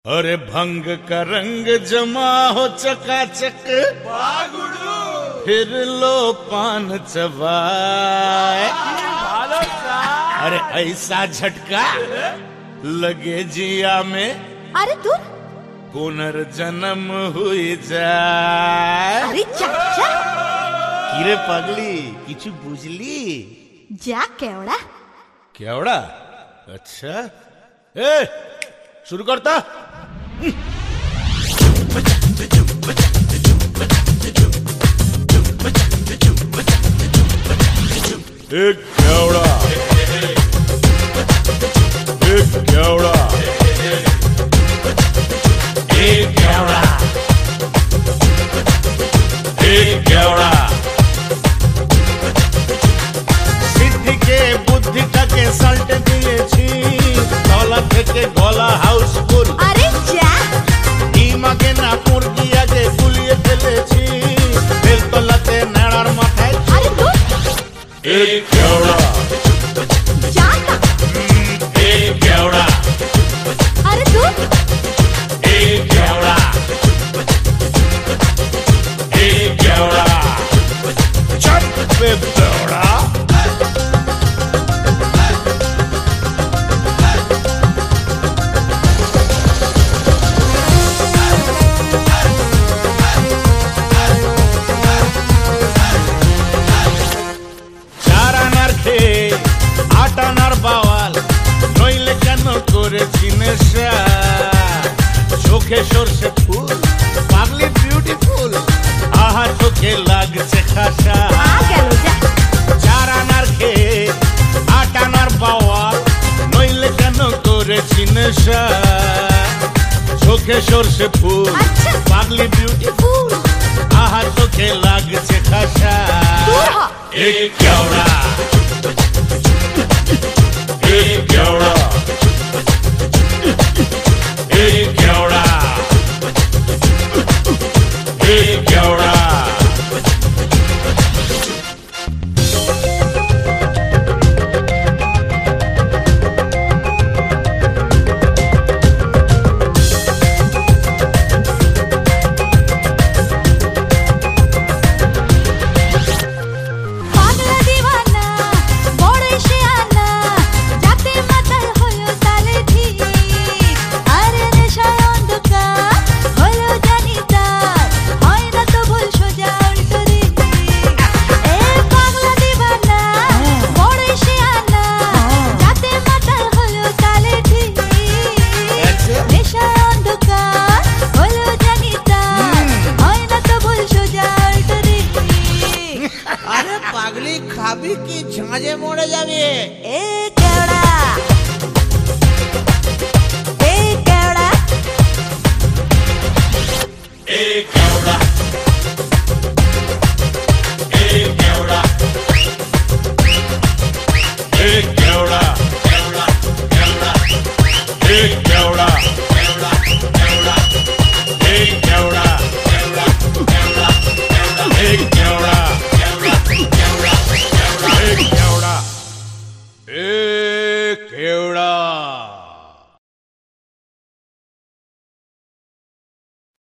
अरे भंग का रंग जमा हो चकाचक, फिर लो पान चबाए। अरे ऐसा झटका लगे जिया में, अरे तू पुनर्जन्म हुई जाए। अरे चाचा किरे पगली किचु बुझली जा केवड़ा केवड़ा। अच्छा ए शुरू करता। एक केवड़ा, एक केवड़ा, एक केवड़ा, एक केवड़ा। सिद्धि के बुद्धि के सल्ट दिएছি, तला থেকে গলা হাউসফুল। अरे जा ইমাকে না মুরগি আগে ফুলিয়ে ফেলেছি, বেলতলাতে নেড়ার মাথায়। अरे तू एक केवड़ा, जा ना। एक केवड़ा, अरे तू एक केवड़ा, एक केवड़ा। चट पे केवड़ा। আটানার বাওয়াল নইলে কেন করেছি নেশা, চোখে সরষে ফুল পাগলি বিউটিফুল, আহা চোখে লাগছে খাসা। आ गेलो जा চার আনার খেয়ে আটানার বাওয়াল নইলে কেন করেছি নেশা, চোখে সরষে ফুল আচ্ছা। পাগলি বিউটিফুল, আহা চোখে লাগছে খাসা। दूर हो। एक केवड़ा, एक केवड़ा, एक केवड़ा, एक केवड़ा। पागला दीवाना बड़े शियाना जाते माताल হলো তালে ঠিক। আরে নেশায় অন্ধকার হলো জানি তার, হয় না তো ভুল সোজা উল্টো দিক। এ পাগলা দীবানা বড়ে শিয়ানা যাতে মাতাল হলো তালে ঠিক। নেশায় অন্ধকার হলো জানি তার, হয় না তো ভুল সোজা উল্টো দিক। আরে পাগলি খাবি কি ঝাঁঝে মরে যাবে। एक